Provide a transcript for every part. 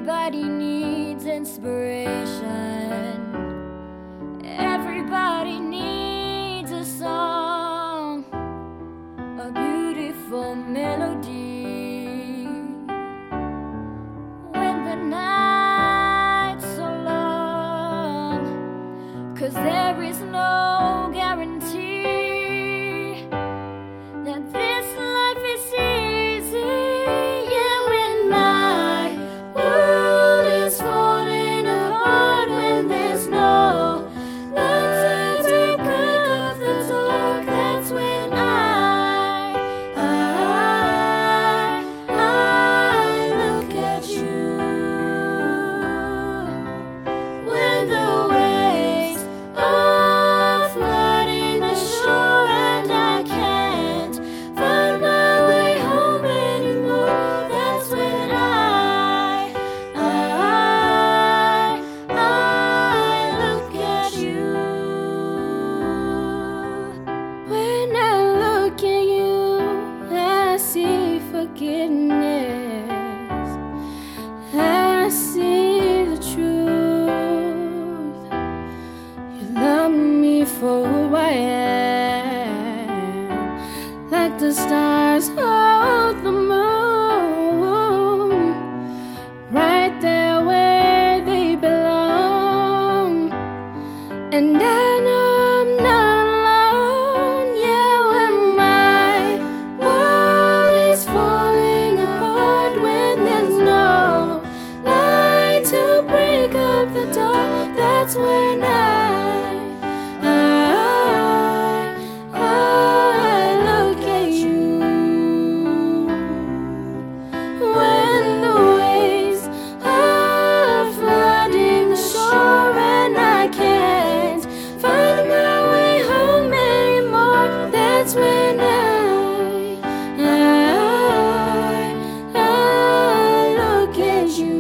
Everybody needs inspiration. Everybody needs a song, a beautiful melody. When the night's so long, 'cause there is no guarantee that this life is easy. Yeah, when my world is falling apart, when there's no light to break up the dark, that's when I look at you. When the waves are flooding the shore and I can't find my way home anymore, that's when I look at you. When I look at you, I see forgiveness. I see the truth. You love me for who I am, like the stars hold the moon, right there where they belong. And I know I'm not alone. Yeah, when my world is falling apart, when there's no light to break up the dark, that's when I look at you. When the waves are flooding the shore and I can't find my way home anymore, that's when I look at you.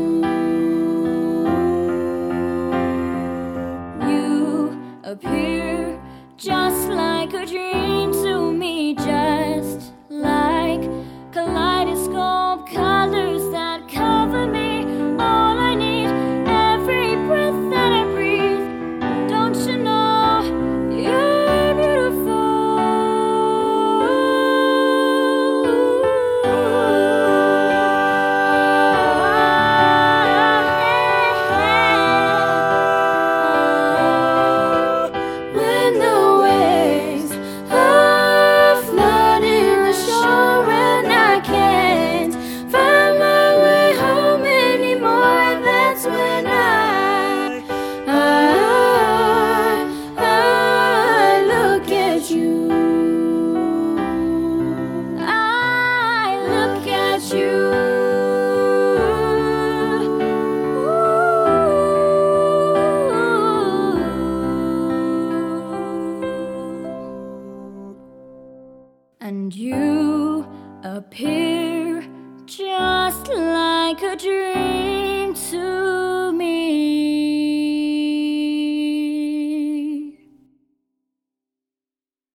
You appear just like a dream to me, just like kaleidoscope colors that cover me. All I need, every breath that I breathe. Don't you know you're beautiful? When the waves are flooding the shore and I can't find my way home anymore, that's when I look at you. I look at you. And you appear just like a dream.